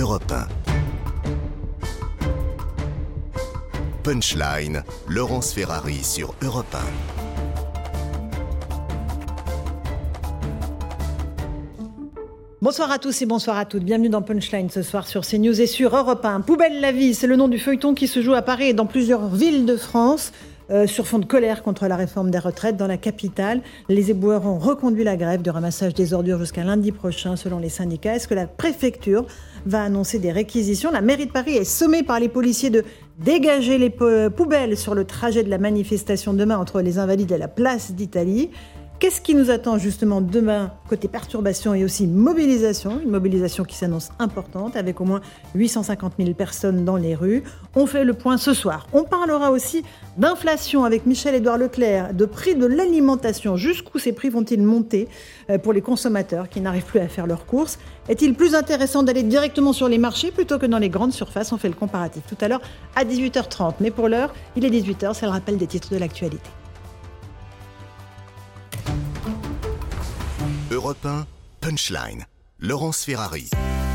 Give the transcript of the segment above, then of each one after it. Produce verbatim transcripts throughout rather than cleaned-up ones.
Europe un. Punchline, Laurence Ferrari sur Europe un. Bonsoir à tous et bonsoir à toutes. Bienvenue dans Punchline ce soir sur CNews et sur Europe un. Poubelle la vie, c'est le nom du feuilleton qui se joue à Paris et dans plusieurs villes de France. Euh, sur fond de colère contre la réforme des retraites dans la capitale, les éboueurs ont reconduit la grève de ramassage des ordures jusqu'à lundi prochain selon les syndicats. Est-ce que la préfecture va annoncer des réquisitions ? La mairie de Paris est sommée par les policiers de dégager les poubelles sur le trajet de la manifestation demain entre les Invalides et la place d'Italie. Qu'est-ce qui nous attend justement demain côté perturbation et aussi mobilisation ? Une mobilisation qui s'annonce importante avec au moins huit cent cinquante mille personnes dans les rues. On fait le point ce soir. On parlera aussi d'inflation avec Michel-Édouard Leclerc, de prix de l'alimentation. Jusqu'où ces prix vont-ils monter pour les consommateurs qui n'arrivent plus à faire leurs courses ? Est-il plus intéressant d'aller directement sur les marchés plutôt que dans les grandes surfaces ? On fait le comparatif tout à l'heure à dix-huit heures trente. Mais pour l'heure, il est dix-huit heures, c'est le rappel des titres de l'actualité. Europe un, Punchline, Laurence Ferrari.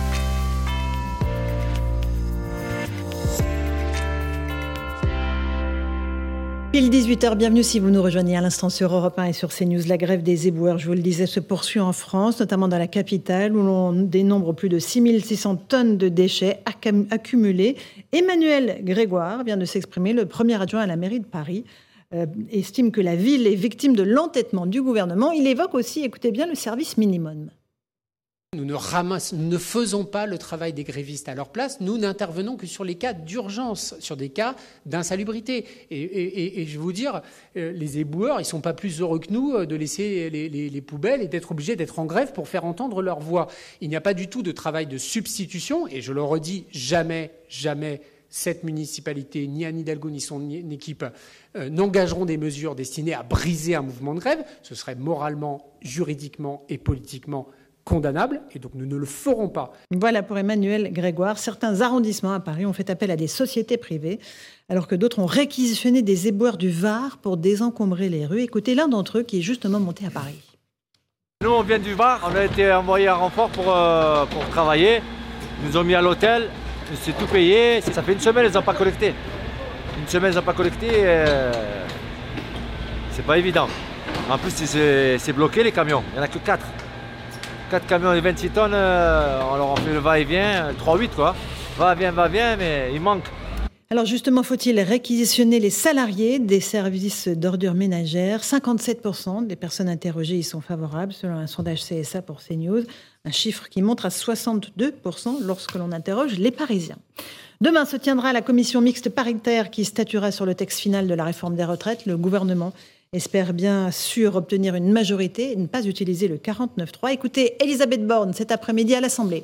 Pile dix-huit heures, bienvenue si vous nous rejoignez à l'instant sur Europe un et sur CNews. La grève des éboueurs, je vous le disais, se poursuit en France, notamment dans la capitale où l'on dénombre plus de six mille six cents tonnes de déchets accumulés. Emmanuel Grégoire vient de s'exprimer, le premier adjoint à la mairie de Paris. Euh, estime que la ville est victime de l'entêtement du gouvernement. Il évoque aussi, écoutez bien, le service minimum. Nous ne, ramasse, nous ne faisons pas le travail des grévistes à leur place. Nous n'intervenons que sur les cas d'urgence, sur des cas d'insalubrité. Et, et, et je vais vous dire, euh, les éboueurs, ils ne sont pas plus heureux que nous de laisser les, les, les poubelles et d'être obligés d'être en grève pour faire entendre leur voix. Il n'y a pas du tout de travail de substitution. Et je le redis, jamais, jamais, cette municipalité, ni Anne Hidalgo, ni son équipe, euh, n'engageront des mesures destinées à briser un mouvement de grève. Ce serait moralement, juridiquement et politiquement condamnable. Et donc, nous ne le ferons pas. Voilà pour Emmanuel Grégoire. Certains arrondissements à Paris ont fait appel à des sociétés privées, alors que d'autres ont réquisitionné des éboueurs du Var pour désencombrer les rues. Écoutez l'un d'entre eux qui est justement monté à Paris. Nous, on vient du Var. On a été envoyé à renfort pour, euh, pour travailler. Ils nous ont mis à l'hôtel. C'est tout payé, ça fait une semaine, ils n'ont pas collecté. Une semaine, ils n'ont pas collecté, euh... c'est pas évident. En plus, c'est, c'est bloqué les camions, il n'y en a que quatre. quatre camions de vingt-six tonnes, euh, on leur a fait le va-et-vient, trois huit quoi. Va-vient, va-vient, mais il manque. Alors justement, faut-il réquisitionner les salariés des services d'ordures ménagères ? cinquante-sept pour cent des personnes interrogées y sont favorables, selon un sondage C S A pour CNews. Un chiffre qui monte à soixante-deux pour cent lorsque l'on interroge les Parisiens. Demain se tiendra la commission mixte paritaire qui statuera sur le texte final de la réforme des retraites. Le gouvernement espère bien sûr obtenir une majorité et ne pas utiliser le quarante-neuf trois. Écoutez Elisabeth Borne cet après-midi à l'Assemblée.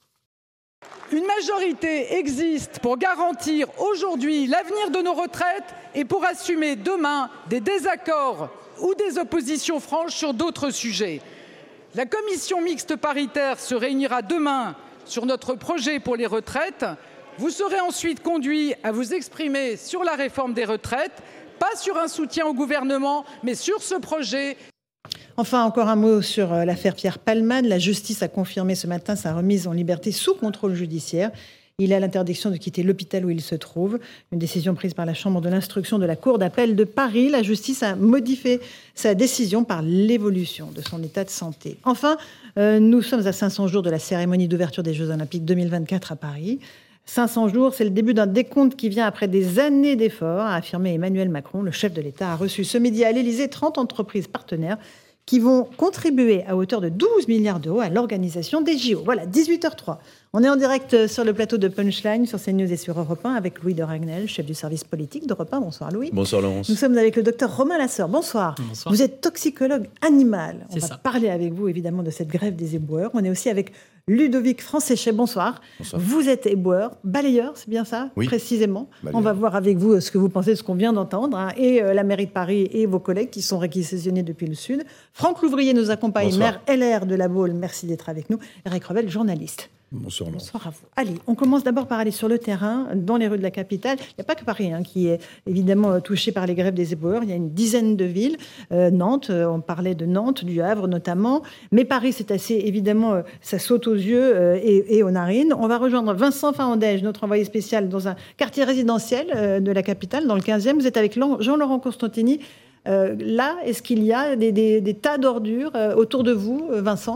Une majorité existe pour garantir aujourd'hui l'avenir de nos retraites et pour assumer demain des désaccords ou des oppositions franches sur d'autres sujets. La commission mixte paritaire se réunira demain sur notre projet pour les retraites. Vous serez ensuite conduits à vous exprimer sur la réforme des retraites, pas sur un soutien au gouvernement, mais sur ce projet. Enfin, encore un mot sur l'affaire Pierre Palmade. La justice a confirmé ce matin sa remise en liberté sous contrôle judiciaire. Il a l'interdiction de quitter l'hôpital où il se trouve. Une décision prise par la Chambre de l'instruction de la Cour d'appel de Paris. La justice a modifié sa décision par l'évolution de son état de santé. Enfin, euh, nous sommes à cinq cents jours de la cérémonie d'ouverture des Jeux Olympiques deux mille vingt-quatre à Paris. cinq cents jours, c'est le début d'un décompte qui vient après des années d'efforts, a affirmé Emmanuel Macron. Le chef de l'État a reçu ce midi à l'Élysée trente entreprises partenaires qui vont contribuer à hauteur de douze milliards d'euros à l'organisation des J O. Voilà, dix-huit heures zéro trois. On est en direct sur le plateau de Punchline, sur CNews et sur Europe un, avec Louis de Ragnel, chef du service politique d'Europe un. Bonsoir Louis. Bonsoir Laurence. Nous sommes avec le docteur Romain Lasseur. Bonsoir. Bonsoir. Vous êtes toxicologue animal. C'est On va ça. parler avec vous évidemment de cette grève des éboueurs. On est aussi avec Ludovic Francéchet. Bonsoir. Bonsoir. Vous êtes éboueur, balayeur, c'est bien ça ? Oui. Précisément. Balayeur. On va voir avec vous ce que vous pensez de ce qu'on vient d'entendre, hein, et euh, la mairie de Paris et vos collègues qui sont réquisitionnés depuis le Sud. Franck Louvrier nous accompagne, Bonsoir. maire L R de La Baule. Merci d'être avec nous. Eric Revel, journaliste. Bonsoir. Bonsoir à vous. Allez, on commence d'abord par aller sur le terrain, dans les rues de la capitale. Il n'y a pas que Paris hein, qui est évidemment touché par les grèves des éboueurs. Il y a une dizaine de villes. Euh, Nantes, euh, on parlait de Nantes, du Havre notamment. Mais Paris, c'est assez évidemment, euh, ça saute aux yeux euh, et, et aux narines. On va rejoindre Vincent Farandège, notre envoyé spécial dans un quartier résidentiel euh, de la capitale, dans le quinzième. Vous êtes avec Jean-Laurent Constantini. Euh, là, est-ce qu'il y a des, des, des tas d'ordures euh, autour de vous, euh, Vincent ?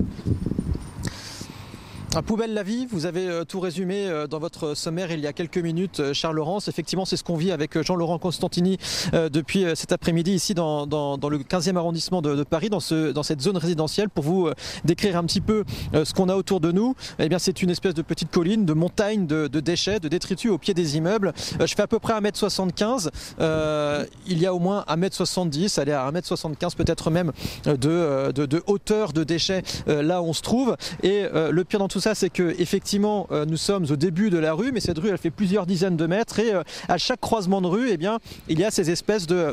Un poubelle la vie, vous avez euh, tout résumé euh, dans votre sommaire il y a quelques minutes, euh, Charles Laurence. Effectivement, c'est ce qu'on vit avec euh, Jean-Laurent Constantini euh, depuis euh, cet après-midi ici dans, dans, dans le quinzième arrondissement de, de Paris, dans, ce, dans cette zone résidentielle. Pour vous euh, décrire un petit peu euh, ce qu'on a autour de nous, eh bien, c'est une espèce de petite colline, de montagne de, de déchets, de détritus au pied des immeubles. Euh, je fais à peu près un mètre soixante-quinze. Euh, il y a au moins un mètre soixante-dix, allez à un mètre soixante-quinze peut-être même de, de, de hauteur de déchets euh, là où on se trouve. Et euh, le pire dans tout ça, c'est que effectivement euh, nous sommes au début de la rue, mais cette rue elle fait plusieurs dizaines de mètres et euh, à chaque croisement de rue, eh bien, il y a ces espèces de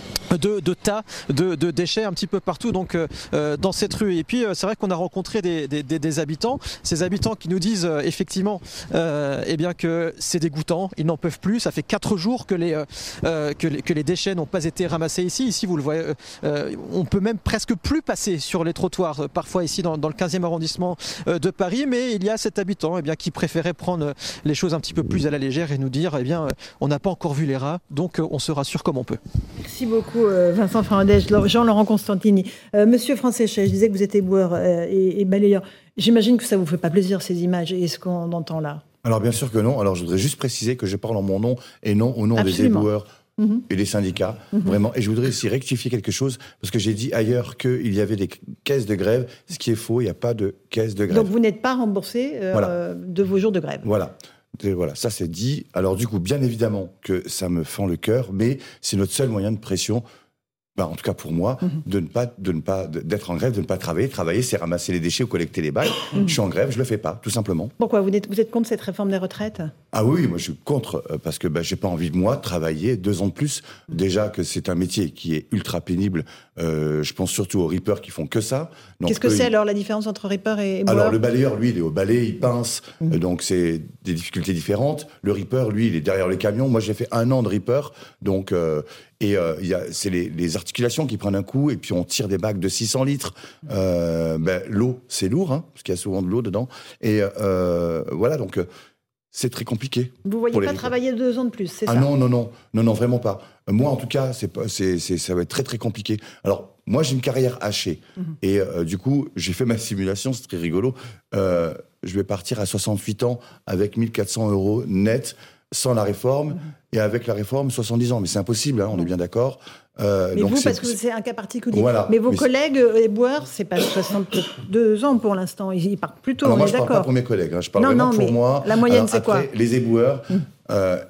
De, de tas de, de déchets un petit peu partout donc, euh, dans cette rue. Et puis euh, c'est vrai qu'on a rencontré des, des, des, des habitants, ces habitants qui nous disent euh, effectivement euh, eh bien, que c'est dégoûtant, ils n'en peuvent plus. Ça fait quatre jours que les, euh, que les, que les déchets n'ont pas été ramassés ici. Ici vous le voyez, euh, on peut même presque plus passer sur les trottoirs, euh, parfois ici dans, dans le quinzième arrondissement euh, de Paris, mais il y a cet habitant eh bien, qui préférait prendre les choses un petit peu plus à la légère et nous dire eh bien, euh, on n'a pas encore vu les rats, donc euh, on se rassure comme on peut. Merci beaucoup. Vincent Farandège, Jean-Laurent Constantini. Euh, Monsieur Francéchet, je disais que vous êtes éboueur euh, et, et balayeur. J'imagine que ça ne vous fait pas plaisir, ces images et ce qu'on entend là. Alors bien sûr que non. Alors je voudrais juste préciser que je parle en mon nom et non au nom Absolument. des éboueurs mmh. et des syndicats. Mmh. Vraiment. Et je voudrais aussi rectifier quelque chose, parce que j'ai dit ailleurs qu'il y avait des caisses de grève. Ce qui est faux, il n'y a pas de caisse de grève. Donc vous n'êtes pas remboursé euh, voilà. de vos jours de grève. Voilà. Et voilà, ça c'est dit. Alors du coup, bien évidemment que ça me fend le cœur, mais c'est notre seul moyen de pression. Ben, en tout cas pour moi, mmh. de ne pas, de ne pas, d'être en grève, de ne pas travailler. Travailler, c'est ramasser les déchets ou collecter les balles. Mmh. Je suis en grève, je le fais pas, tout simplement. Pourquoi vous êtes, vous êtes contre cette réforme des retraites ? Ah oui, moi je suis contre, parce que ben, j'ai pas envie de moi travailler deux ans de plus. Déjà que c'est un métier qui est ultra pénible. Euh, je pense surtout aux rippers qui font que ça. Donc, Qu'est-ce que eux, c'est ils... alors la différence entre ripper et éboueur ? Alors le balayeur, lui, il est au balai, il pince, mmh. donc c'est des difficultés différentes. Le ripper, lui, il est derrière le camion. Moi, j'ai fait un an de ripper, donc euh, et euh, il y a, c'est les, les articulations qui prennent un coup, et puis on tire des bacs de six cents litres. Euh, ben, l'eau, c'est lourd, hein, parce qu'il y a souvent de l'eau dedans. Et euh, voilà, donc euh, c'est très compliqué. Vous ne voyez pas travailler deux ans de plus, c'est ah ça ? Ah non, non, non, non, non, vraiment pas. Moi, en tout cas, c'est pas, c'est, c'est, ça va être très, très compliqué. Alors, moi, j'ai une carrière hachée. Mmh. Et euh, du coup, j'ai fait ma simulation, c'est très rigolo. Euh, je vais partir à soixante-huit ans avec mille quatre cents euros net, sans la réforme, mmh. et avec la réforme, soixante-dix ans. Mais c'est impossible, hein, on mmh. est bien d'accord. Euh, mais donc vous, c'est, parce que c'est un cas particulier. Voilà. Mais vos mais collègues éboueurs, c'est pas soixante-deux ans pour l'instant. Ils partent plutôt, alors on moi, est je ne d'accord. parle pas pour mes collègues. Hein. Je parle non, vraiment non, pour mais moi. La moyenne, alors, c'est après, quoi ? Les éboueurs, mmh. euh,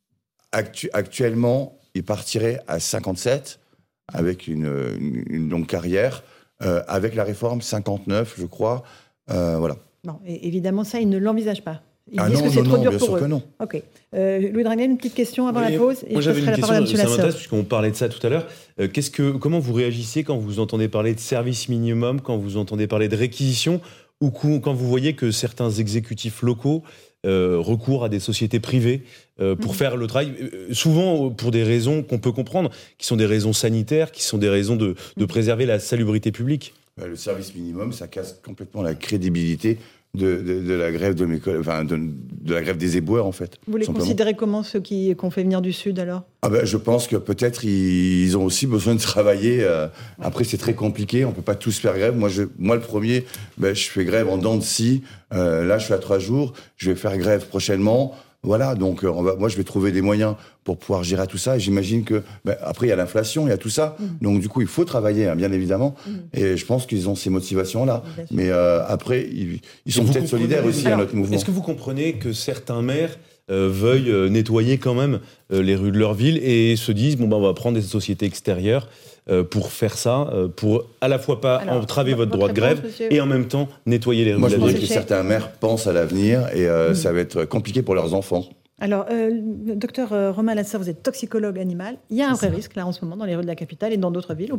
actu- actuellement, ils partiraient à cinquante-sept, avec une, une, une longue carrière. Euh, avec la réforme, cinquante-neuf, je crois. Euh, voilà. Non, et évidemment, ça, ils ne l'envisagent pas. Ils ah disent non, que c'est non, trop non, dur bien pour sûr eux. que non. Ok. Euh, Louis Dragnel, une petite question avant oui, la pause. Et moi, je j'avais une question, ça m'intéresse, puisqu'on parlait de ça tout à l'heure. Euh, qu'est-ce que, comment vous réagissez quand vous entendez parler de service minimum, quand vous entendez parler de réquisition, ou quand vous voyez que certains exécutifs locaux euh, recourent à des sociétés privées euh, pour mmh. faire le travail, euh, souvent pour des raisons qu'on peut comprendre, qui sont des raisons sanitaires, qui sont des raisons de, de préserver la salubrité publique. Le service minimum, ça casse complètement la crédibilité de, de, de la grève de mes collègues, enfin de, de la grève des éboueurs en fait. Vous les simplement. Considérez comment ceux qui qu'on fait venir du Sud alors ? Ah ben, je pense que peut-être ils ont aussi besoin de travailler. Euh, après c'est très compliqué, on peut pas tous faire grève. Moi, je, moi le premier, ben, je fais grève en dents de scie. Euh, là je suis à trois jours, je vais faire grève prochainement. Voilà, donc on va, moi je vais trouver des moyens pour pouvoir gérer tout ça. Et j'imagine que ben, après il y a l'inflation, il y a tout ça. Mmh. Donc du coup il faut travailler, hein, bien évidemment. Mmh. Et je pense qu'ils ont ces motivations-là. Mmh. Mais euh, après ils, ils sont peut-être solidaires aussi alors, à notre mouvement. Est-ce que vous comprenez que certains maires euh, veuillent euh, nettoyer quand même euh, les rues de leur ville et se disent bon ben on va prendre des sociétés extérieures euh, pour faire ça, euh, pour à la fois pas alors, entraver votre, votre droit de grève monsieur... et en même temps nettoyer les rues moi, de la ville. Moi je pense que certains maires pensent à l'avenir et euh, mmh. ça va être compliqué pour leurs enfants. Alors, euh, docteur Romain Lasserre, vous êtes toxicologue animal. Il y a un vrai risque, là, en ce moment, dans les rues de la capitale et dans d'autres villes, ou pas ?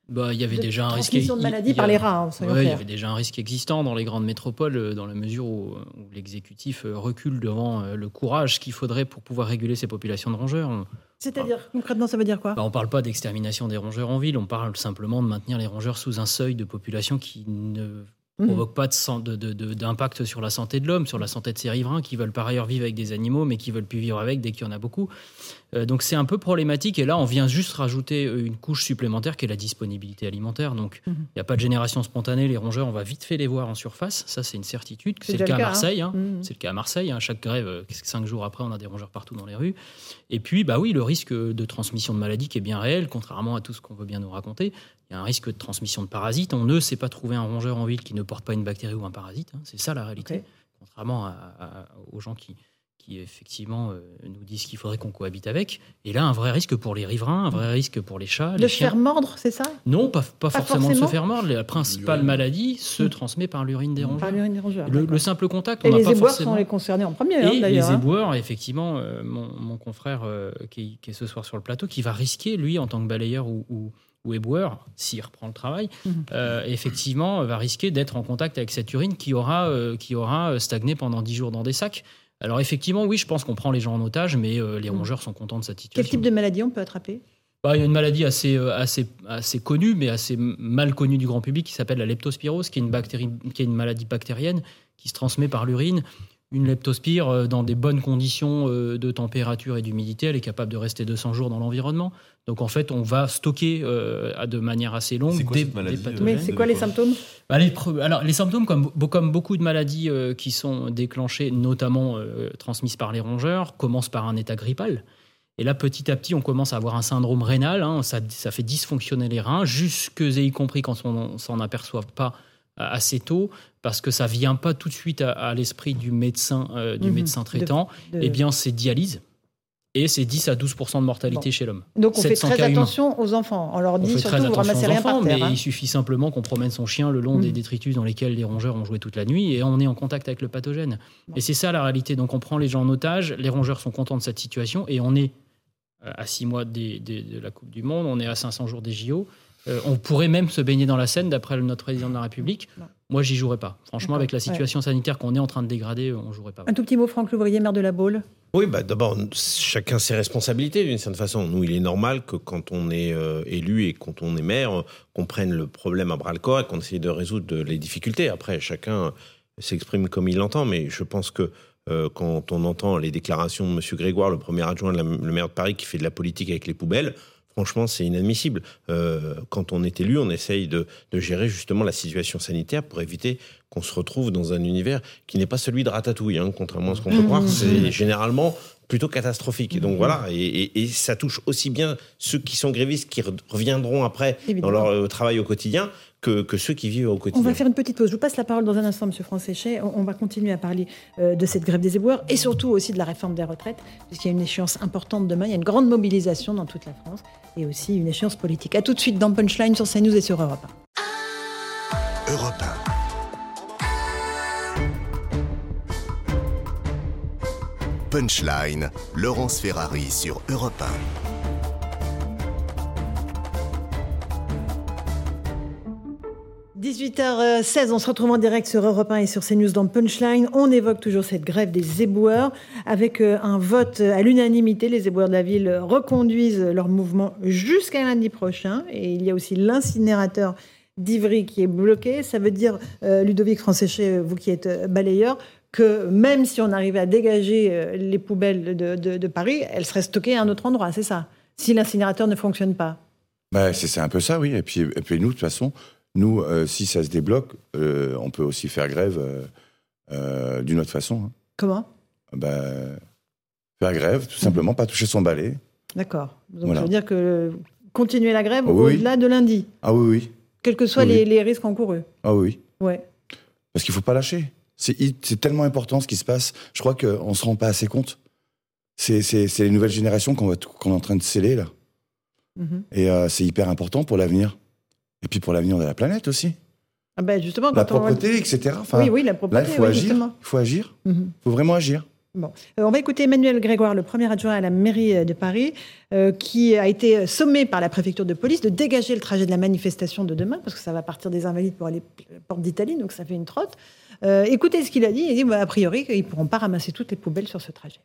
Bah, il y avait de déjà un risque. transmission de maladie il y a, par les rats, hein, soyons ouais, il y clairs. avait déjà un risque existant dans les grandes métropoles, dans la mesure où, où l'exécutif recule devant le courage qu'il faudrait pour pouvoir réguler ces populations de rongeurs. C'est-à-dire, ah. concrètement, ça veut dire quoi ? Bah, on ne parle pas d'extermination des rongeurs en ville, on parle simplement de maintenir les rongeurs sous un seuil de population qui ne Mmh. provoque pas de, de, de, d'impact sur la santé de l'homme, sur la santé de ses riverains qui veulent par ailleurs vivre avec des animaux mais qui veulent plus vivre avec dès qu'il y en a beaucoup. Euh, donc c'est un peu problématique et là on vient juste rajouter une couche supplémentaire qui est la disponibilité alimentaire. Donc il mmh. n'y a pas de génération spontanée, les rongeurs on va vite fait les voir en surface, ça c'est une certitude. C'est, c'est le cas, le cas à Marseille, hein. Hein. Mmh. c'est le cas à Marseille. Hein. Chaque grève, cinq jours après on a des rongeurs partout dans les rues. Et puis bah oui, le risque de transmission de maladies qui est bien réel, contrairement à tout ce qu'on veut bien nous raconter. Il y a un risque de transmission de parasites. On ne sait pas trouver un rongeur en ville qui ne porte pas une bactérie ou un parasite. Hein. C'est ça la réalité. Okay. Contrairement à, à, aux gens qui, qui effectivement, euh, nous disent qu'il faudrait qu'on cohabite avec. Et là, un vrai risque pour les riverains, un vrai risque pour les chats, de les se chiens. faire mordre, c'est ça ? Non, pas, pas, pas forcément, forcément de se faire mordre. La principale l'urine. maladie se mmh. transmet par l'urine des rongeurs. Par l'urine des rongeurs. Le, le simple contact, et on les n'a pas éboueurs forcément... sont les concernés en premier, et hein, d'ailleurs. Les éboueurs, hein. effectivement, euh, mon, mon confrère euh, qui, qui est ce soir sur le plateau, qui va risquer, lui, en tant que balayeur ou... ou ou éboueur, s'il reprend le travail, mmh. euh, effectivement, va risquer d'être en contact avec cette urine qui aura, euh, qui aura stagné pendant dix jours dans des sacs. Alors effectivement, oui, je pense qu'on prend les gens en otage, mais euh, les rongeurs sont contents de cette situation. Quel type de maladie on peut attraper ? Bah, il y a une maladie assez, assez, assez connue, mais assez mal connue du grand public, qui s'appelle la leptospirose, qui est une, bactérie, qui est une maladie bactérienne qui se transmet par l'urine. Une leptospire, dans des bonnes conditions de température et d'humidité, elle est capable de rester deux cents jours dans l'environnement. Donc en fait, on va stocker euh, de manière assez longue c'est quoi, des, cette maladie, des pathogènes. Mais c'est quoi les symptômes ? bah, les, alors, les symptômes, comme, comme beaucoup de maladies euh, qui sont déclenchées, notamment euh, transmises par les rongeurs, commencent par un état grippal. Et là, petit à petit, on commence à avoir un syndrome rénal. Hein, ça, ça fait dysfonctionner les reins, jusque et y compris quand on ne s'en aperçoit pas assez tôt, parce que ça ne vient pas tout de suite à, à l'esprit du médecin, euh, du mmh, médecin traitant. De, de... Eh bien, c'est dialyse. Et c'est dix à douze pour cent de mortalité bon. chez l'homme. Donc on fait très attention aux enfants. On leur dit on surtout, vous ramassez rien enfants, par terre. Mais hein. il suffit simplement qu'on promène son chien le long mmh. des détritus dans lesquels les rongeurs ont joué toute la nuit et on est en contact avec le pathogène. Bon. Et c'est ça la réalité. Donc on prend les gens en otage, les rongeurs sont contents de cette situation et on est à six mois des, des, de la Coupe du Monde, on est à cinq cents jours des J O. Euh, on pourrait même se baigner dans la Seine, d'après notre président de la République. Non. Moi, j'y jouerais pas. Franchement, D'accord. avec la situation ouais. sanitaire qu'on est en train de dégrader, on jouerait pas. Un tout petit mot, Franck Louvrier, maire de La Baule. Oui, bah, d'abord, chacun ses responsabilités, d'une certaine façon. Nous, il est normal que quand on est euh, élu et quand on est maire, qu'on prenne le problème à bras-le-corps et qu'on essaye de résoudre les difficultés. Après, chacun s'exprime comme il l'entend, mais je pense que euh, quand on entend les déclarations de M. Grégoire, le premier adjoint, de la, le maire de Paris, qui fait de la politique avec les poubelles, franchement, c'est inadmissible. Euh, quand on est élu, on essaye de, de gérer justement la situation sanitaire pour éviter qu'on se retrouve dans un univers qui n'est pas celui de Ratatouille, hein, contrairement à ce qu'on peut mmh, croire. C'est mmh. généralement plutôt catastrophique. Et donc mmh. voilà, et, et, et ça touche aussi bien ceux qui sont grévistes, qui reviendront après Évidemment. dans leur euh, travail au quotidien, que, que ceux qui vivent au quotidien. On va faire une petite pause. Je vous passe la parole dans un instant, M. Franck-Séchet. On, on va continuer à parler euh, de cette grève des éboueurs et surtout aussi de la réforme des retraites, puisqu'il y a une échéance importante demain. Il y a une grande mobilisation dans toute la France et aussi une échéance politique. A tout de suite dans Punchline sur CNews et sur Europe un. Europe un. Punchline, Laurence Ferrari sur Europe un. dix-huit heures seize, on se retrouve en direct sur Europe un et sur CNews dans Punchline. On évoque toujours cette grève des éboueurs avec un vote à l'unanimité. Les éboueurs de la ville reconduisent leur mouvement jusqu'à lundi prochain. Et il y a aussi l'incinérateur d'Ivry qui est bloqué. Ça veut dire, euh, Ludovic Franck-Séchet, vous qui êtes balayeur, que même si on arrivait à dégager les poubelles de, de, de Paris, elles seraient stockées à un autre endroit, c'est ça ? Si l'incinérateur ne fonctionne pas. Bah, c'est, c'est un peu ça, oui. Et puis, et puis nous, de toute façon... Nous, euh, si ça se débloque, euh, on peut aussi faire grève euh, euh, d'une autre façon. Hein. Comment ? bah, Faire grève, tout simplement, mmh. pas toucher son balai. D'accord. Donc voilà. ça veut dire que continuer la grève ah, oui, au-delà oui. de lundi. Ah oui, oui. Quels que soient oui, les, oui. les risques encourus. Ah oui. Ouais. Parce qu'il ne faut pas lâcher. C'est, c'est tellement important ce qui se passe. Je crois qu'on ne se rend pas assez compte. C'est, c'est, c'est les nouvelles générations qu'on, va, qu'on est en train de sceller, là. Mmh. Et euh, c'est hyper important pour l'avenir. Et puis pour l'avenir de la planète aussi. Ah ben justement, quand la propreté, on... et cetera. Enfin, oui, oui, la propreté. Là, il faut oui, agir. Justement. Il faut agir. Il mm-hmm. faut vraiment agir. Bon. Euh, on va écouter Emmanuel Grégoire, le premier adjoint à la mairie de Paris, euh, qui a été sommé par la préfecture de police de dégager le trajet de la manifestation de demain, parce que ça va partir des Invalides pour aller à la porte d'Italie, donc ça fait une trotte. Euh, écoutez ce qu'il a dit. Il dit, bah, a priori, ils ne pourront pas ramasser toutes les poubelles sur ce trajet.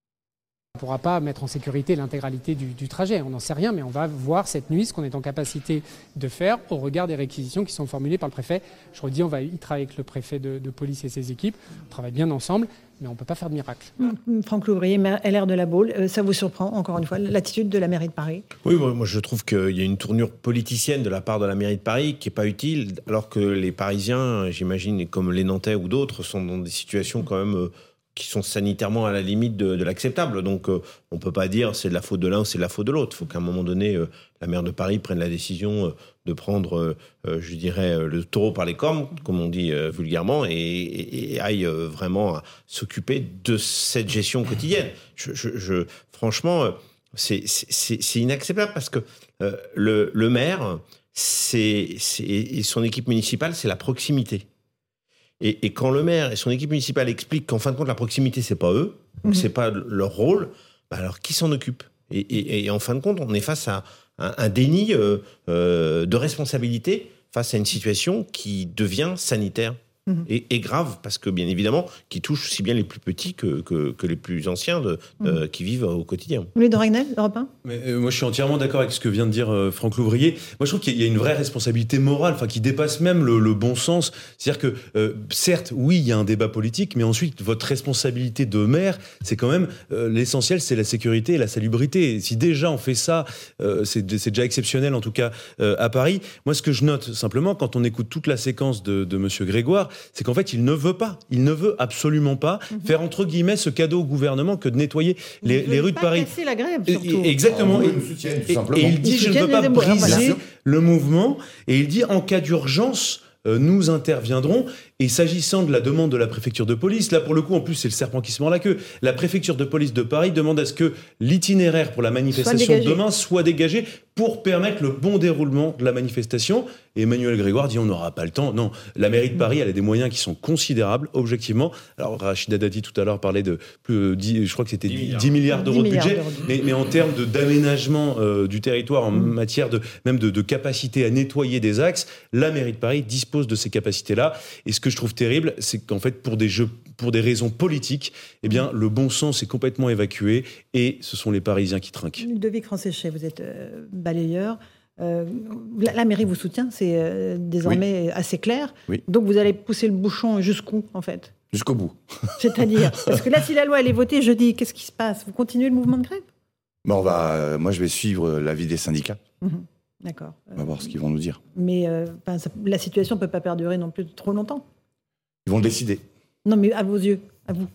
On ne pourra pas mettre en sécurité l'intégralité du, du trajet, on n'en sait rien, mais on va voir cette nuit ce qu'on est en capacité de faire au regard des réquisitions qui sont formulées par le préfet. Je redis, on va y travailler avec le préfet de, de police et ses équipes, on travaille bien ensemble, mais on ne peut pas faire de miracle. Mmh. Franck Louvrier, maire L R de la Baule, euh, ça vous surprend, encore une fois, l'attitude de la mairie de Paris? Oui, moi je trouve qu'il y a une tournure politicienne de la part de la mairie de Paris qui n'est pas utile, alors que les Parisiens, j'imagine, comme les Nantais ou d'autres, sont dans des situations quand même... Euh, qui sont sanitairement à la limite de, de l'acceptable. Donc, euh, on ne peut pas dire c'est de la faute de l'un ou c'est de la faute de l'autre. Il faut qu'à un moment donné, euh, la maire de Paris prenne la décision euh, de prendre, euh, euh, je dirais, euh, le taureau par les cornes, comme on dit euh, vulgairement, et, et, et aille euh, vraiment à s'occuper de cette gestion quotidienne. Je, je, je, franchement, euh, c'est, c'est, c'est inacceptable parce que euh, le, le maire c'est, c'est, et son équipe municipale, c'est la proximité. Et, et quand le maire et son équipe municipale expliquent qu'en fin de compte, la proximité, c'est pas eux, mmh. c'est pas leur rôle, bah alors qui s'en occupe ? et, et, et en fin de compte, on est face à un, un déni euh, euh, de responsabilité face à une situation qui devient sanitaire. Mmh. Et, et grave, parce que bien évidemment, qui touche aussi bien les plus petits que, que, que les plus anciens de, mmh. euh, qui vivent au quotidien. Louis de Ragnel, Europe un. Mais, euh, moi, je suis entièrement d'accord avec ce que vient de dire euh, Franck Louvrier. Moi, je trouve qu'il y a une vraie responsabilité morale, enfin, qui dépasse même le, le bon sens. C'est-à-dire que, euh, certes, oui, il y a un débat politique, mais ensuite, votre responsabilité de maire, c'est quand même euh, l'essentiel, c'est la sécurité et la salubrité. Et si déjà on fait ça, euh, c'est, c'est déjà exceptionnel, en tout cas euh, à Paris. Moi, ce que je note simplement, quand on écoute toute la séquence de, de Monsieur Grégoire, c'est qu'en fait, il ne veut pas, il ne veut absolument pas mmh. faire, entre guillemets, ce cadeau au gouvernement que de nettoyer les, les rues de Paris. Casser la grève, surtout. Et, exactement. Oh, et, nous soutiennent, et, et il dit, je ne veux pas briser voilà. le mouvement. Et il dit, en cas d'urgence, euh, nous interviendrons. Et s'agissant de la demande de la préfecture de police, là, pour le coup, en plus, c'est le serpent qui se mord la queue. La préfecture de police de Paris demande à ce que l'itinéraire pour la manifestation de demain soit dégagé pour permettre le bon déroulement de la manifestation. Et Emmanuel Grégoire dit on n'aura pas le temps. Non, la mairie de Paris, elle a des moyens qui sont considérables, objectivement. Alors, Rachida Dati, tout à l'heure, parlait de plus, dix, je crois que c'était dix milliards, dix milliards d'euros de budget. D'euros. Mais, mais en termes de, d'aménagement euh, du territoire, en mmh. matière de, même de, de capacité à nettoyer des axes, la mairie de Paris dispose de ces capacités-là. Et ce que je trouve terrible, c'est qu'en fait, pour des jeux, pour des raisons politiques, eh bien, le bon sens est complètement évacué et ce sont les Parisiens qui trinquent. Ludovic Rancéchet, vous êtes euh, balayeur. Euh, la, la mairie vous soutient, c'est euh, désormais oui. assez clair. Oui. Donc vous allez pousser le bouchon jusqu'où, en fait ? Jusqu'au bout. C'est-à-dire, parce que là, si la loi elle est votée jeudi, qu'est-ce qui se passe ? Vous continuez le mouvement de grève ? Bon, on va, euh, moi, je vais suivre l'avis des syndicats. Mmh. D'accord. On va voir ce qu'ils vont nous dire. Mais euh, ça, la situation ne peut pas perdurer non plus trop longtemps. Ils vont le décider. Non, mais à vos yeux, à vous.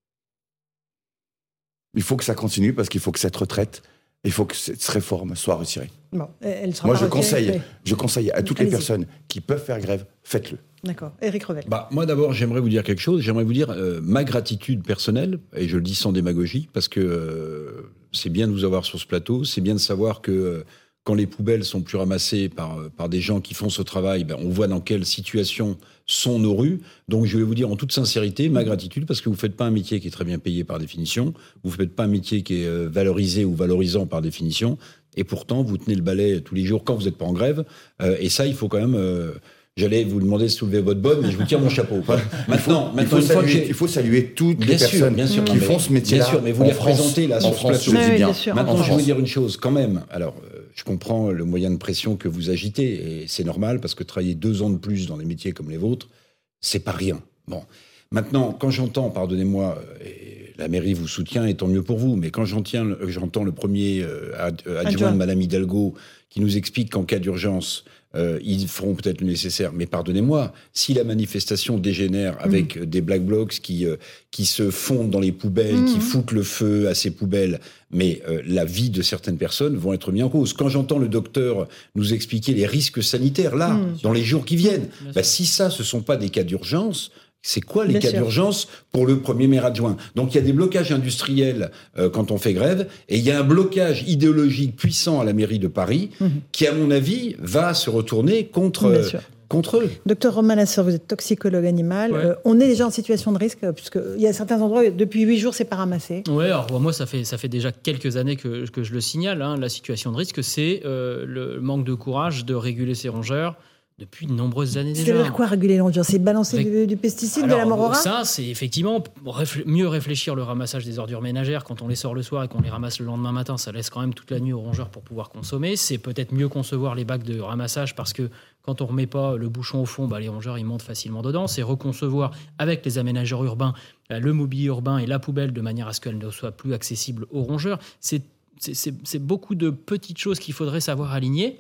Il faut que ça continue parce qu'il faut que cette retraite, il faut que cette réforme soit retirée. Bon, elle sera moi, pas je retirée, conseille, oui. je conseille à toutes Allez-y. les personnes qui peuvent faire grève, faites-le. D'accord. Éric Revel. Bah, moi, d'abord, j'aimerais vous dire quelque chose. J'aimerais vous dire euh, ma gratitude personnelle, et je le dis sans démagogie, parce que euh, c'est bien de vous avoir sur ce plateau, c'est bien de savoir que euh, quand les poubelles sont plus ramassées par, par des gens qui font ce travail, ben, on voit dans quelle situation sont nos rues. Donc je vais vous dire en toute sincérité ma gratitude, parce que vous ne faites pas un métier qui est très bien payé par définition, vous ne faites pas un métier qui est valorisé ou valorisant par définition, et pourtant vous tenez le balai tous les jours quand vous n'êtes pas en grève, euh, et ça il faut quand même... Euh, J'allais vous demander de soulever votre bonne, mais je vous tire mon chapeau. Voilà. Maintenant, il faut, maintenant il faut, une fois saluer, que il faut saluer toutes bien les sûr, personnes bien sûr, qui mais, font ce métier-là. Bien sûr, mais vous les représentez là sur ce plateau. Oui, bien. bien sûr. Maintenant, en je vais France. vous dire une chose quand même. Alors, euh, je comprends le moyen de pression que vous agitez, et c'est normal, parce que travailler deux ans de plus dans des métiers comme les vôtres, c'est pas rien. Bon. Maintenant, quand j'entends, pardonnez-moi, et la mairie vous soutient, et tant mieux pour vous, mais quand j'entends, j'entends le premier euh, adjoint de Madame Hidalgo qui nous explique qu'en cas d'urgence, Euh, ils feront peut-être le nécessaire, mais pardonnez-moi, si la manifestation dégénère avec mmh. des black blocs qui, euh, qui se fondent dans les poubelles, mmh. qui foutent le feu à ces poubelles, mais euh, la vie de certaines personnes vont être mis en cause. Quand j'entends le docteur nous expliquer les risques sanitaires, là, mmh. dans les jours qui viennent, bah, si ça, ce ne sont pas des cas d'urgence, c'est quoi les Bien cas sûr. d'urgence pour le premier maire adjoint ? Donc il y a des blocages industriels euh, quand on fait grève, et il y a un blocage idéologique puissant à la mairie de Paris mmh. qui, à mon avis, va se retourner contre, euh, contre eux. Docteur Romain Lasseur, vous êtes toxicologue animal. Ouais. Euh, on est déjà en situation de risque, puisqu'il y a certains endroits, depuis huit jours, c'est pas ramassé. Oui, alors moi, ça fait, ça fait déjà quelques années que, que je le signale. Hein, la situation de risque, c'est euh, le manque de courage de réguler ces rongeurs depuis de nombreuses années déjà. C'est-à-dire quoi, réguler les rongeurs? C'est balancer Avec... du, du pesticide, alors, de la mort au rat? Ça, c'est effectivement réfl- mieux réfléchir le ramassage des ordures ménagères quand on les sort le soir et qu'on les ramasse le lendemain matin. Ça laisse quand même toute la nuit aux rongeurs pour pouvoir consommer. C'est peut-être mieux concevoir les bacs de ramassage parce que quand on ne remet pas le bouchon au fond, bah, les rongeurs ils montent facilement dedans. C'est reconcevoir avec les aménageurs urbains le mobilier urbain et la poubelle de manière à ce qu'elle ne soit plus accessible aux rongeurs. C'est, c'est, c'est, c'est beaucoup de petites choses qu'il faudrait savoir aligner,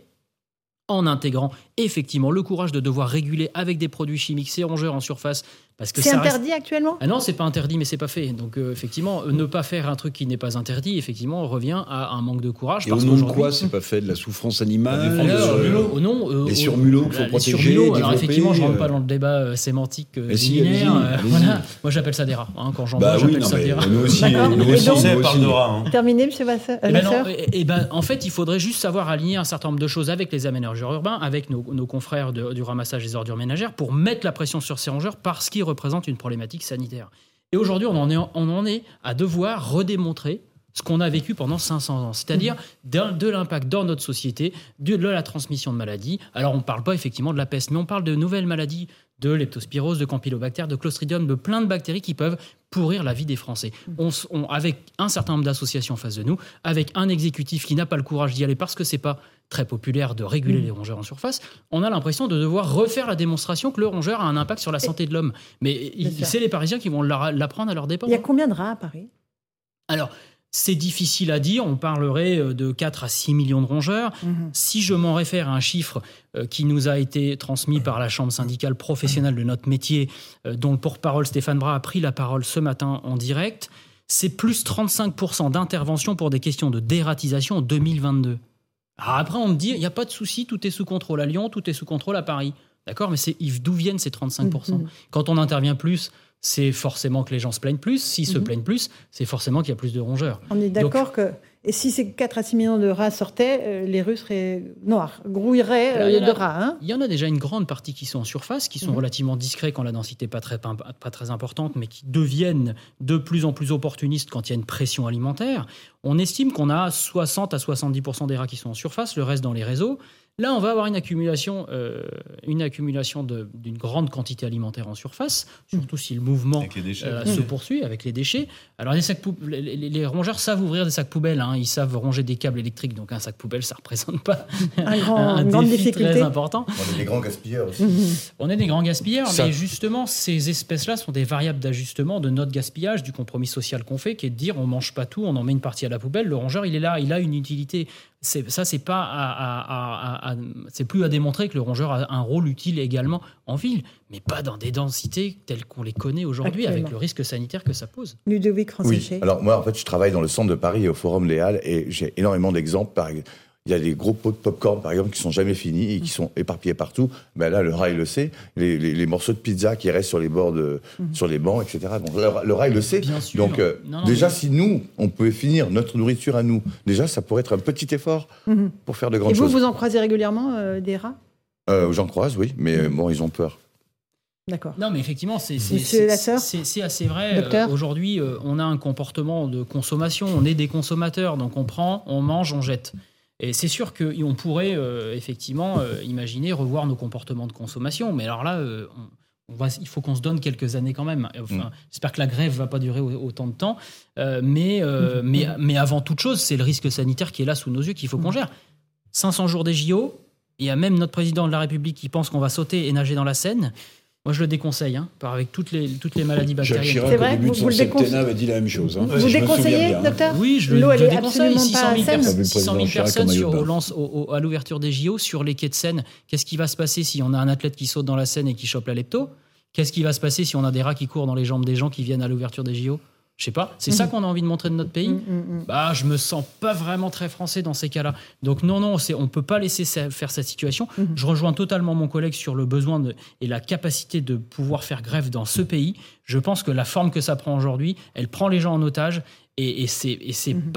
en intégrant effectivement le courage de devoir réguler avec des produits chimiques ces rongeurs en surface. Parce que c'est ça interdit reste... actuellement? Ah non, c'est pas interdit, mais c'est pas fait. Donc euh, effectivement, euh, ne pas faire un truc qui n'est pas interdit, effectivement, revient à un manque de courage. Et parce au nom de qu'aujourd'hui... quoi c'est pas fait? De la souffrance animale? Alors, euh, au nom, euh, les au- surmulots qu'il faut les protéger, surmulots, alors développer, effectivement, je rentre euh, pas dans le débat euh, sémantique euh, Mais si, linéaire. allez-y, euh, allez-y. voilà. Moi, j'appelle ça des rats. Hein, quand j'en Bah vois, oui, j'appelle non, ça mais des rats. nous aussi, D'accord. nous Et aussi, donc- nous On aussi. parle de rats. hein. Terminé, monsieur Vasseur, Eh euh, ben non, Lasseur eh- eh ben, en fait, il faudrait juste savoir aligner un certain nombre de choses avec les aménageurs urbains, avec nos, nos confrères de- du ramassage des ordures ménagères, pour mettre la pression sur ces rongeurs parce qu'ils représentent une problématique sanitaire. Et aujourd'hui, on en est, on en est à devoir redémontrer ce qu'on a vécu pendant cinq cents ans, c'est-à-dire d'un- de l'impact dans notre société, de, de la transmission de maladies. Alors, on ne parle pas effectivement de la peste, mais on parle de nouvelles maladies, de leptospirose, de campylobactère, de clostridium, de plein de bactéries qui peuvent pourrir la vie des Français. On, s- on- avec un certain nombre d'associations en face de nous, avec un exécutif qui n'a pas le courage d'y aller parce que c'est pas très populaire de réguler les rongeurs en surface, on a l'impression de devoir refaire la démonstration que le rongeur a un impact sur la santé de l'homme. Mais il- sûr. c'est les Parisiens qui vont la- l'apprendre à leur dépens. Il y a combien de rats à Paris? Alors, c'est difficile à dire. On parlerait euh, de quatre à six millions de rongeurs. Mhm. Si je m'en réfère à un chiffre euh, qui nous a été transmis par la Chambre syndicale professionnelle de notre métier, euh, dont le porte-parole Stéphane Bras a pris la parole ce matin en direct, c'est plus trente-cinq pour cent d'intervention pour des questions de dératisation en deux mille vingt-deux. Alors après, on me dit, il n'y a pas de souci, tout est sous contrôle à Lyon, tout est sous contrôle à Paris. D'accord, mais c'est, d'où viennent ces trente-cinq pour cent? Mhm. Quand on intervient plus, c'est forcément que les gens se plaignent plus. S'ils se Mhm. plaignent plus, c'est forcément qu'il y a plus de rongeurs. On est d'accord que et si ces quatre à six millions de rats sortaient, euh, les rues seraient noires, grouilleraient Alors, euh, il y en de a- rats. Hein. Il y en a déjà une grande partie qui sont en surface, qui sont Mhm. relativement discrets quand la densité n'est pas très, pas, pas très importante, mais qui deviennent de plus en plus opportunistes quand il y a une pression alimentaire. On estime qu'on a soixante à soixante-dix pour cent des rats qui sont en surface, le reste dans les réseaux. Là, on va avoir une accumulation, euh, une accumulation de- d'une grande quantité alimentaire en surface, surtout si le mouvement Avec les déchets. euh, se poursuit avec les déchets. Alors, les, sacs pou- les, les- les rongeurs savent ouvrir des sacs poubelles, hein. Ils savent ronger des câbles électriques, donc un sac poubelle, ça ne représente pas Un grand- un une grande défi difficulté. très important. On est des grands gaspilleurs aussi. Mhm. On est des grands gaspilleurs, Ça- mais justement, ces espèces-là sont des variables d'ajustement de notre gaspillage, du compromis social qu'on fait, qui est de dire on mange pas tout, on en met une partie à la poubelle. Le rongeur, il est là, il a une utilité. C'est, ça, c'est pas à, à- à- à- c'est plus à démontrer que le rongeur a un rôle utile également en ville, mais pas dans des densités telles qu'on les connaît aujourd'hui, avec Actuellement. le risque sanitaire que ça pose. Ludovic Oui, Rancichet. alors moi en fait je travaille dans le centre de Paris et au Forum Léal et j'ai énormément d'exemples. Par- Il y a des gros pots de popcorn par exemple qui sont jamais finis et qui sont éparpillés partout. Ben là le rat il le sait. Les, les- les morceaux de pizza qui restent sur les bords, de, sur les bancs, et cetera. Donc le, le rat il le sait. Bien sûr. Donc euh, Non, non, déjà mais- si nous on pouvait finir notre nourriture à nous, déjà ça pourrait être un petit effort Mhm. pour faire de Et grandes vous, choses. vous en croisez régulièrement euh, des rats? Euh, J'en croise, oui, mais euh, bon ils ont peur. D'accord. Non, mais effectivement, c'est, c'est, Monsieur c'est, Lasseur c'est, c'est assez vrai. Docteur Euh, aujourd'hui, euh, on a un comportement de consommation. On est des consommateurs, donc on prend, on mange, on jette. Et c'est sûr qu'on pourrait euh, effectivement euh, imaginer revoir nos comportements de consommation. Mais alors là, euh, on, on va, il faut qu'on se donne quelques années quand même. Enfin, Mm. J'espère que la grève ne va pas durer au- autant de temps. Euh, mais, euh, mais, mais avant toute chose, c'est le risque sanitaire qui est là sous nos yeux qu'il faut qu'on gère. cinq cents jours des J O, il y a même notre président de la République qui pense qu'on va sauter et nager dans la Seine. Moi, je le déconseille, hein, par avec toutes les, toutes les maladies Jacques bactériennes. Chirac, C'est au vrai, début de vous- son vous le déconse- septennat, avait dit la même chose. hein. Vous Je me souviens déconseillez, bien, hein. docteur? Oui, je le, L'eau, elle je le est déconseille. absolument six cent mille pas saine. personnes, Avec le six cent mille président Chirac personnes en sur, maillot de au bain. lance- au- au- à l'ouverture des J O sur les quais de Seine. Qu'est-ce qui va se passer si on a un athlète qui saute dans la Seine et qui chope la lepto? Qu'est-ce qui va se passer si on a des rats qui courent dans les jambes des gens qui viennent à l'ouverture des J O? Je sais pas. C'est ça qu'on a envie de montrer de notre pays. Mm, mm, mm. Bah, je me sens pas vraiment très français dans ces cas-là. Donc non, non, c'est, on peut pas laisser ça- faire cette situation. Mhm. Je rejoins totalement mon collègue sur le besoin de, et la capacité de pouvoir faire grève dans ce pays. Je pense que la forme que ça prend aujourd'hui, elle prend les gens en otage et, et c'est, et c'est Mhm. pas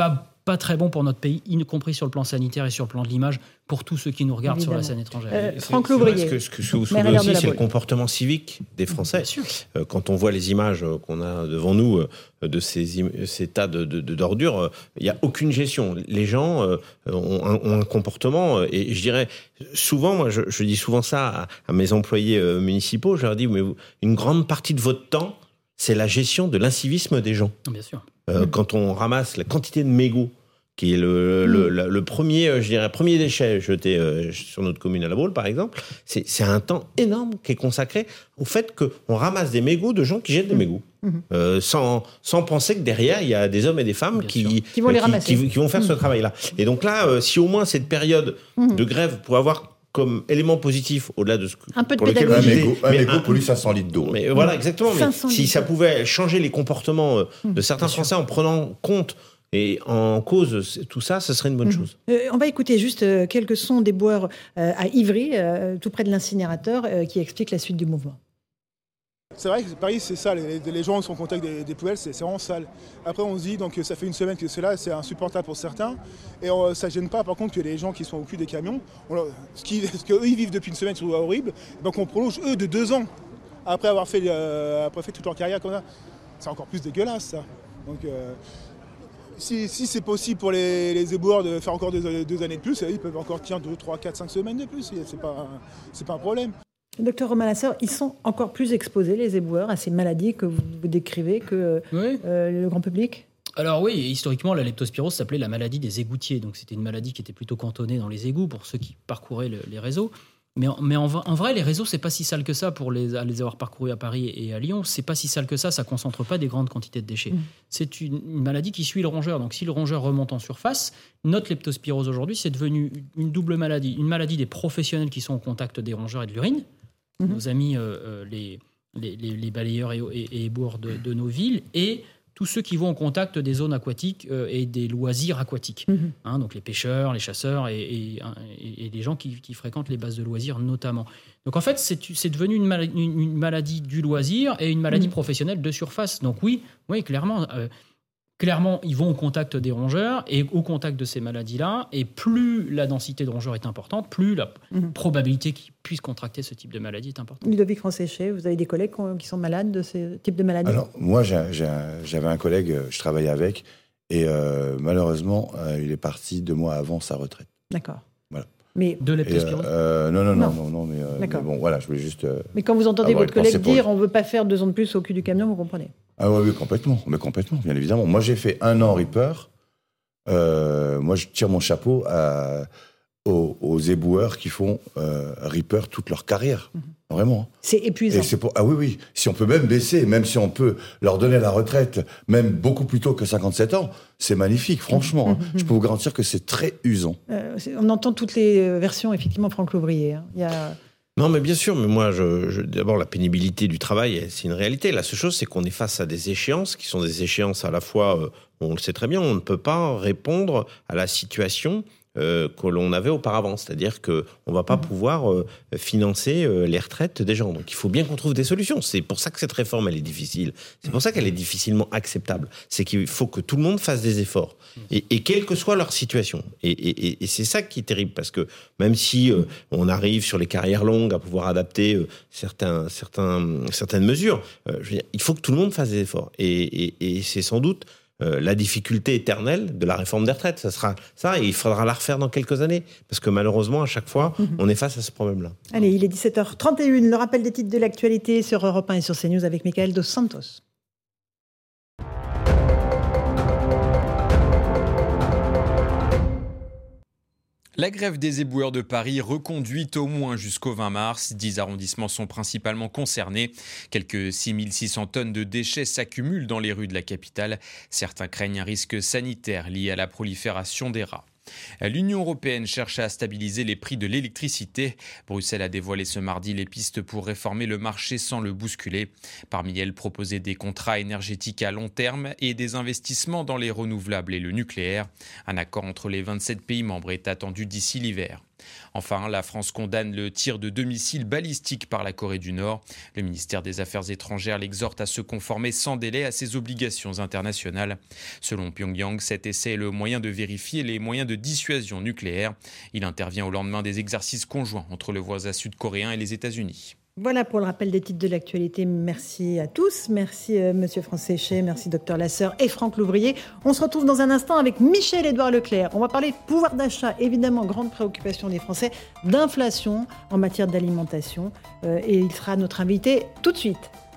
pas très bon pour notre pays, y compris sur le plan sanitaire et sur le plan de l'image, pour tous ceux qui nous regardent Évidemment. sur la scène étrangère. Euh, Franck Louvrier. Ce que, ce que, ce que vous soulevez aussi, c'est le comportement civique des Français. Euh, quand on voit les images qu'on a devant nous euh, de ces, im- ces tas de, de, de, d'ordures, il euh, n'y a aucune gestion. Les gens euh, ont, un, ont un comportement, euh, et je dirais, souvent, moi je, je dis souvent ça à, à mes employés euh, municipaux, je leur dis, mais vous, une grande partie de votre temps, c'est la gestion de l'incivisme des gens. Bien sûr. Euh, mmh. Quand on ramasse la quantité de mégots, qui est le, mmh. le, le, le premier, je dirais, premier déchet jeté euh, sur notre commune à La Baule, par exemple, c'est, c'est un temps énorme qui est consacré au fait qu'on ramasse des mégots de gens qui jettent des mégots. Mmh. Euh, sans, sans penser que derrière, il y a des hommes et des femmes qui, qui vont les qui, ramasser. Qui, qui vont faire mmh. ce travail-là. Et donc là, euh, si au moins cette période mmh. de grève pour avoir comme élément positif, au-delà de ce que... Un peu de pour lequel pédagogie. Un mégot, un mégot pollue cinq cents litres d'eau. Mais voilà, exactement. Mais si ça litres. pouvait changer les comportements Mmh. de certains Bien Français sûr. en prenant compte et en cause tout ça, ce serait une bonne mmh. chose. Euh, on va écouter juste euh, quelques sons des boueurs euh, à Ivry, euh, tout près de l'incinérateur, euh, qui expliquent la suite du mouvement. C'est vrai que Paris, c'est sale. Les, les gens sont en contact des, des poubelles, c'est, c'est vraiment sale. Après, on se dit, donc ça fait une semaine que c'est là, c'est insupportable pour certains. Et on, ça ne gêne pas, par contre, que les gens qui sont au cul des camions, on, ce, qui, ce qu'eux, ils vivent depuis une semaine, c'est horrible, donc on prolonge, eux, de deux ans, après avoir fait, euh, après fait toute leur carrière comme ça. C'est encore plus dégueulasse, ça. Donc, euh, si, si c'est possible pour les, les éboueurs de faire encore deux, deux années de plus, ils peuvent encore tenir deux, trois, quatre, cinq semaines de plus. C'est pas, c'est pas un problème. Docteur Romain Lasserre, ils sont encore plus exposés, les éboueurs, à ces maladies que vous, vous décrivez que oui. euh, le grand public ? Alors oui, historiquement, la leptospirose s'appelait la maladie des égoutiers. Donc c'était une maladie qui était plutôt cantonnée dans les égouts pour ceux qui parcouraient le, les réseaux. Mais, en, mais en, en vrai, les réseaux, c'est pas si sale que ça pour les, les avoir parcourus à Paris et à Lyon. C'est pas si sale que ça, ça concentre pas des grandes quantités de déchets. Mmh. C'est une, une maladie qui suit le rongeur. Donc si le rongeur remonte en surface, notre leptospirose aujourd'hui, c'est devenu une double maladie. Une maladie des professionnels qui sont au contact des rongeurs et de l'urine. Mmh. Nos amis euh, les, les, les, les balayeurs et, et, et éboueurs de, de nos villes, et tous ceux qui vont au contact des zones aquatiques euh, et des loisirs aquatiques. Mmh. Hein, donc les pêcheurs, les chasseurs et, et, et, et les gens qui, qui fréquentent les bases de loisirs notamment. Donc en fait, c'est, c'est devenu une maladie, une, une maladie du loisir et une maladie mmh. professionnelle de surface. Donc oui, oui clairement... Euh, Clairement, ils vont au contact des rongeurs et au contact de ces maladies-là. Et plus la densité de rongeurs est importante, plus la mmh. probabilité qu'ils puissent contracter ce type de maladie est importante. Ludovic Franséché, vous avez des collègues qui sont malades de ce type de maladie ? Alors, moi, j'ai, j'ai, j'avais un collègue, je travaillais avec, et euh, malheureusement, euh, il est parti deux mois avant sa retraite. D'accord. Voilà. Mais de leptospirose euh, non, non, non, non, non, non, mais, euh, mais bon, voilà, je voulais juste. Euh, mais quand vous entendez votre collègue dire pour... on ne veut pas faire deux ans de plus au cul du camion, vous comprenez ? Ah oui, oui, complètement, mais complètement, bien évidemment. Moi, j'ai fait un an Reaper. Euh, moi, je tire mon chapeau à, aux, aux éboueurs qui font euh, Reaper toute leur carrière. Mm-hmm. Vraiment. C'est épuisant. Et c'est pour... Ah oui, oui. Si on peut même baisser, même si on peut leur donner la retraite, même beaucoup plus tôt que cinquante-sept ans, c'est magnifique, franchement. Mm-hmm. Hein. Je peux vous garantir que c'est très usant. Euh, on entend toutes les versions, effectivement, Franck Louvrier. Hein. Il y a... Non, mais bien sûr, mais moi, je, je, d'abord, la pénibilité du travail, c'est une réalité. La seule chose, c'est qu'on est face à des échéances qui sont des échéances à la fois, euh, on le sait très bien, on ne peut pas répondre à la situation euh, que l'on avait auparavant. C'est-à-dire qu'on ne va pas mmh. pouvoir euh, financer euh, les retraites des gens. Donc, il faut bien qu'on trouve des solutions. C'est pour ça que cette réforme, elle est difficile. C'est pour ça qu'elle est difficilement acceptable. C'est qu'il faut que tout le monde fasse des efforts. Et, et quelle que soit leur situation. Et, et, et c'est ça qui est terrible, parce que même si euh, on arrive sur les carrières longues à pouvoir adapter euh, certains, certains, certaines mesures, euh, je veux dire, il faut que tout le monde fasse des efforts. Et, et, et c'est sans doute euh, la difficulté éternelle de la réforme des retraites. Ça sera ça, et il faudra la refaire dans quelques années, parce que malheureusement, à chaque fois, mm-hmm. on est face à ce problème-là. Allez, il est dix-sept heures trente et une. Le rappel des titres de l'actualité sur Europe un et sur CNews avec Michael Dos Santos. La grève des éboueurs de Paris reconduite au moins jusqu'au vingt mars. Dix arrondissements sont principalement concernés. Quelques six mille six cents tonnes de déchets s'accumulent dans les rues de la capitale. Certains craignent un risque sanitaire lié à la prolifération des rats. L'Union européenne cherche à stabiliser les prix de l'électricité. Bruxelles a dévoilé ce mardi les pistes pour réformer le marché sans le bousculer. Parmi elles, proposer des contrats énergétiques à long terme et des investissements dans les renouvelables et le nucléaire. Un accord entre les vingt-sept pays membres est attendu d'ici l'hiver. Enfin, la France condamne le tir de deux missiles balistiques par la Corée du Nord. Le ministère des Affaires étrangères l'exhorte à se conformer sans délai à ses obligations internationales. Selon Pyongyang, cet essai est le moyen de vérifier les moyens de dissuasion nucléaire. Il intervient au lendemain des exercices conjoints entre le voisin sud-coréen et les États-Unis. Voilà pour le rappel des titres de l'actualité. Merci à tous. Merci euh, Monsieur Franck-Séché, merci Docteur Lasseur et Franck Louvrier. On se retrouve dans un instant avec Michel-Édouard Leclerc. On va parler de pouvoir d'achat, évidemment, grande préoccupation des Français, d'inflation en matière d'alimentation. Euh, et il sera notre invité tout de suite.